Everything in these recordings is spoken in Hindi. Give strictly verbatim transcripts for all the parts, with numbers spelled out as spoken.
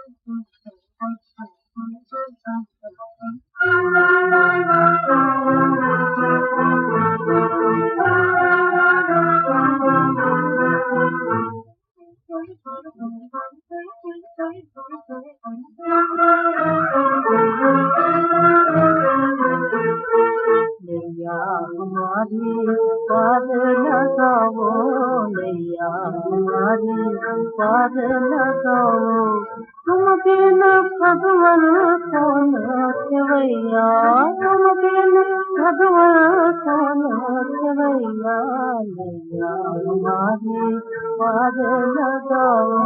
नैया हमारी पार लगाओ, नैया हमारी पार लगाओ, तुम बिन भगवान कौन खेवैया, तुम बिन भगवान कौन खेवैया, नैया हमारी पार लगाओ।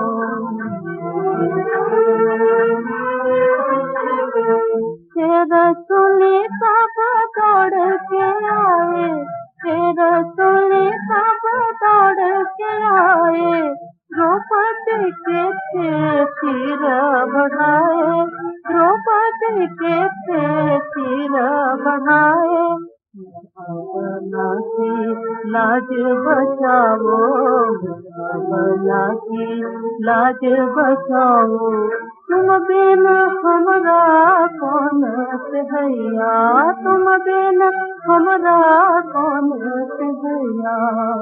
तेरा सुनी सब दौड़ के आए, तेरा सुनी सब दौड़ के आए, द्रौपदी के थे सिर बढ़ाए, द्रौपदी के थे सिर बढ़ाए। बला की लाज बचाओ, बला की लाज बचाओ, तुम बिन हमरा कौन सहैया, तुम बिन हमरा कौन सहैया।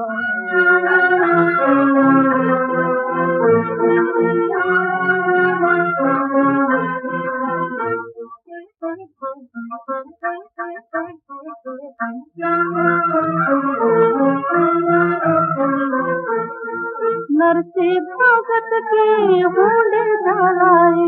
नरसी भगत की बूंद धराए,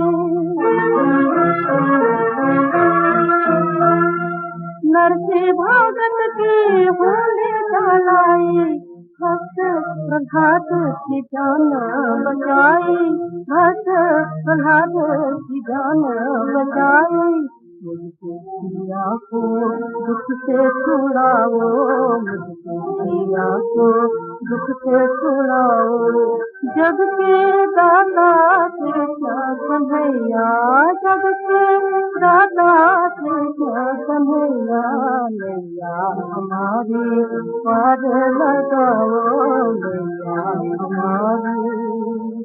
नरसी भगत की बूंद धराए, भक्त प्रहलाद की जान बचाई, भक्त प्रहलाद की जान बचाई। मुझको पिया को दुख से छुड़ाओ, मुझको पिया को दुख से छुड़ाओ, जग के दाता कृष्ण कन्हैया, जग के दाता कृष्ण कन्हैया, नैया हमारी पार लगाओ, नैया हमारी।